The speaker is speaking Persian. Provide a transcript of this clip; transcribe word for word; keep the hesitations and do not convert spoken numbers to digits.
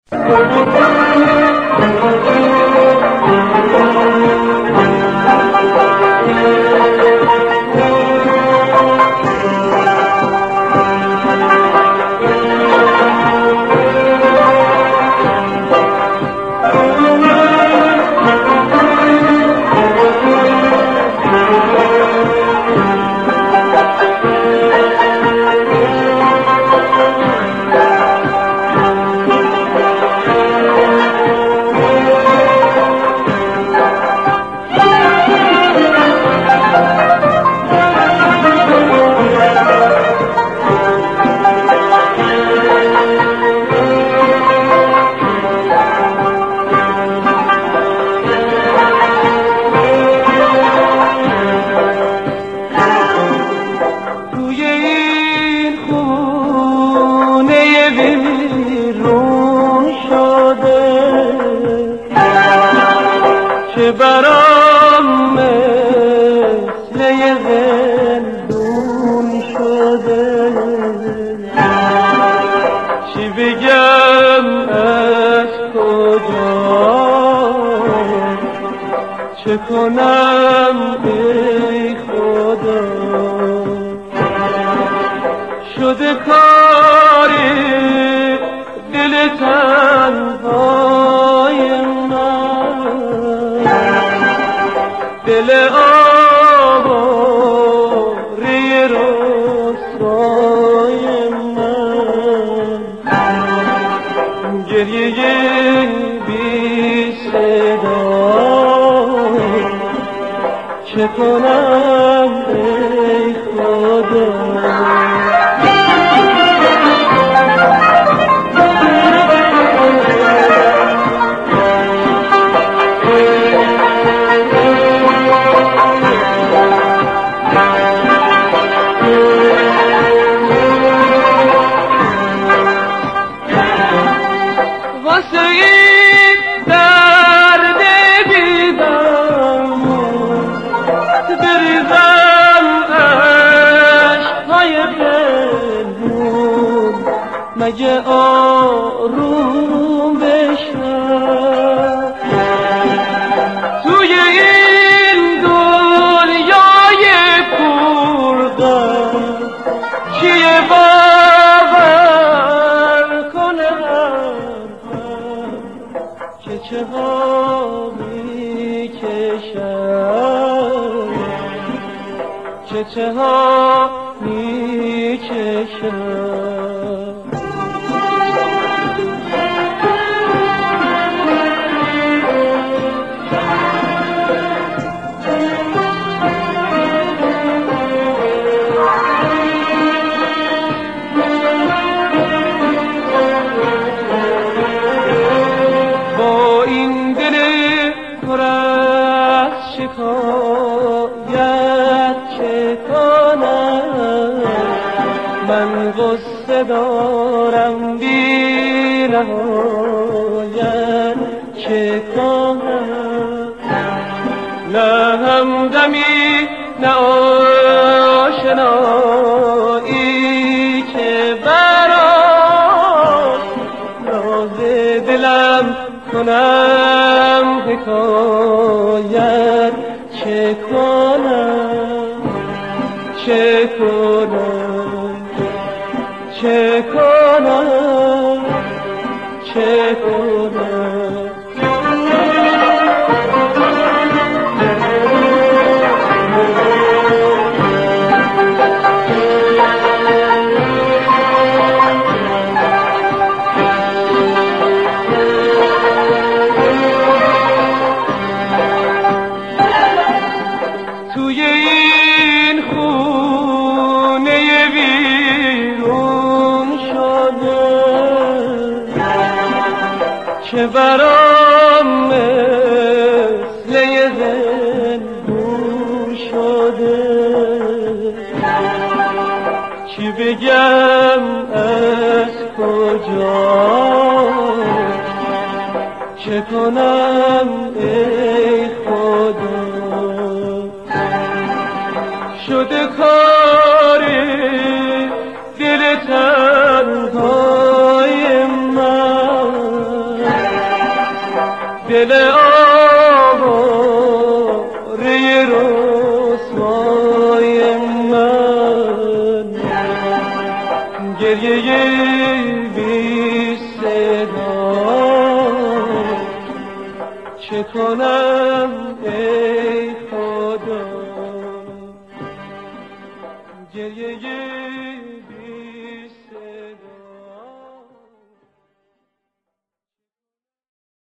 برام مثل یه زندون شده، چی بگم از کجا، چه کنم ای خدا، شده کاری دل تنهای من، دل آواره رسوای من، گریه بی صدا، چه کنم ای خدا. مگه آروم بشم توی این دنیای پرغم، چیه باور کنم که چه ها میکشم، که چه ها میکشم. شکایت چه کنم، من غصه دارم بی نهایت چه کنم، نه همدمی نه آشنایی که برام راز دلم کنم حکایت چه کنم، چه کنم، چه کنم، چه کنم. توی این خونه بیرون شده، که برام مثل یه زندون شده، چی بگم از کجا، چه کنم ای خدا، شده کاری دل تنهای من، دل آواره رسوای من، گریه بی صدا چه کنم ای خدا، گریه